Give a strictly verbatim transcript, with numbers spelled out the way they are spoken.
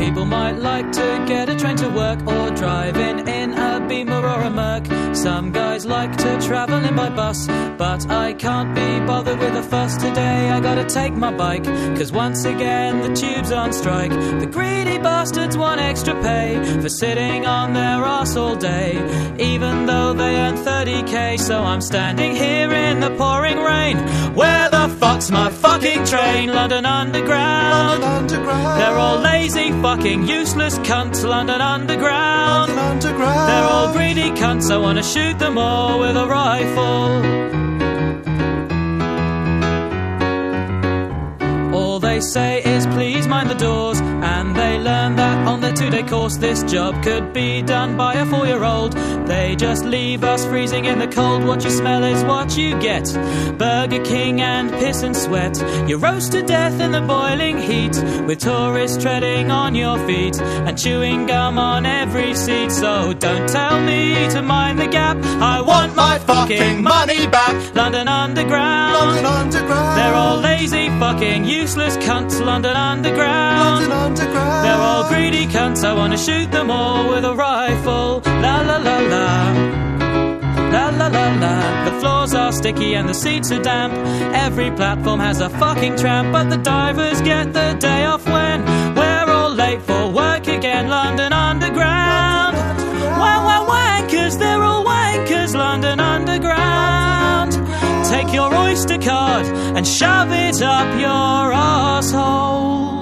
people might like to get a train to work, or driving in a Beamer or a Merc. Some guys like to travel in by bus, but I can't be bothered with a fuss today. I gotta take my bike, cause once again the tube's on strike. The greedy bastards want extra pay for sitting on their arse all day, even though they earn thirty k. So I'm standing here in the pouring rain. Where the fuck's my fucking train? London Underground. London Underground. They're all lazy, fucking useless cunts. London Underground. London Underground. They're all greedy cunts. I wanna shoot them all with a rifle. All they say is please mind the doors, and they learn that on their two-day course. This job could be done by a four-year-old. They just leave us freezing in the cold. What you smell is what you get. Burger King and piss and sweat. You roast to death in the boiling heat, with tourists treading on your feet and chewing gum on every seat. So don't tell me to mind the gap. I want my fucking money back. London Underground. London Underground. They're all lazy, fucking useless cunts. London Underground. London Underground. They're all greedy cunts. I wanna shoot them all with a rifle. La la la la. La la la la. The floors are sticky and the seats are damp. Every platform has a fucking tramp, but the divers get the day off when we're all late for work again. London Underground. Wow, wow, wankers, they're all wankers. London Underground. Take your Oyster card and shove it up your arsehole.